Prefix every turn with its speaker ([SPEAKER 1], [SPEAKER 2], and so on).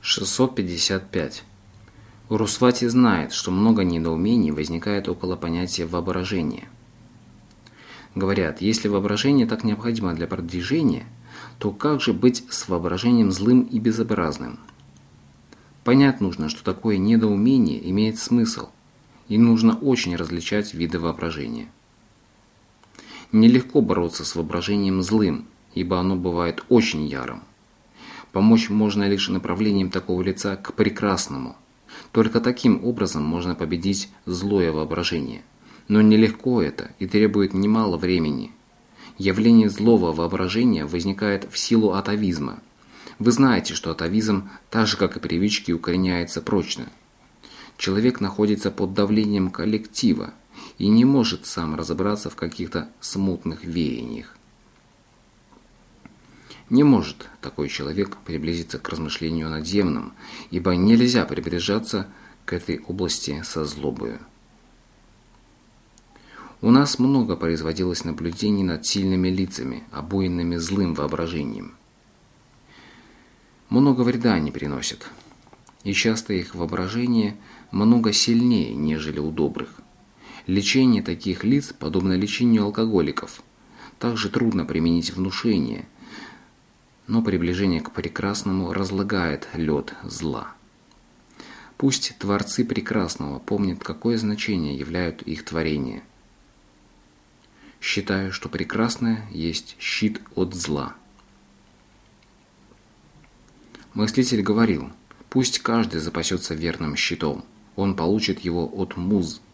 [SPEAKER 1] 655. Урусвати знает, что много недоумений возникает около понятия воображения. Говорят, если воображение так необходимо для продвижения, то как же быть с воображением злым и безобразным? Понять нужно, что такое недоумение имеет смысл, и нужно очень различать виды воображения. Нелегко бороться с воображением злым, ибо оно бывает очень ярым. Помочь можно лишь направлением такого лица к прекрасному. Только таким образом можно победить злое воображение. Но нелегко это и требует немало времени. Явление злого воображения возникает в силу атавизма. Вы знаете, что атавизм, так же как и привычки, укореняется прочно. Человек находится под давлением коллектива и не может сам разобраться в каких-то смутных веяниях. Не может такой человек приблизиться к размышлению о надземном, ибо нельзя приближаться к этой области со злобою. У нас много производилось наблюдений над сильными лицами, обуянными злым воображением. Много вреда они приносят, и часто их воображение много сильнее, нежели у добрых. Лечение таких лиц подобно лечению алкоголиков. Также трудно применить внушение, но приближение к прекрасному разлагает лед зла. Пусть творцы прекрасного помнят, какое значение являют их творения. Считаю, что прекрасное есть щит от зла. Мыслитель говорил, пусть каждый запасется верным щитом, он получит его от муз.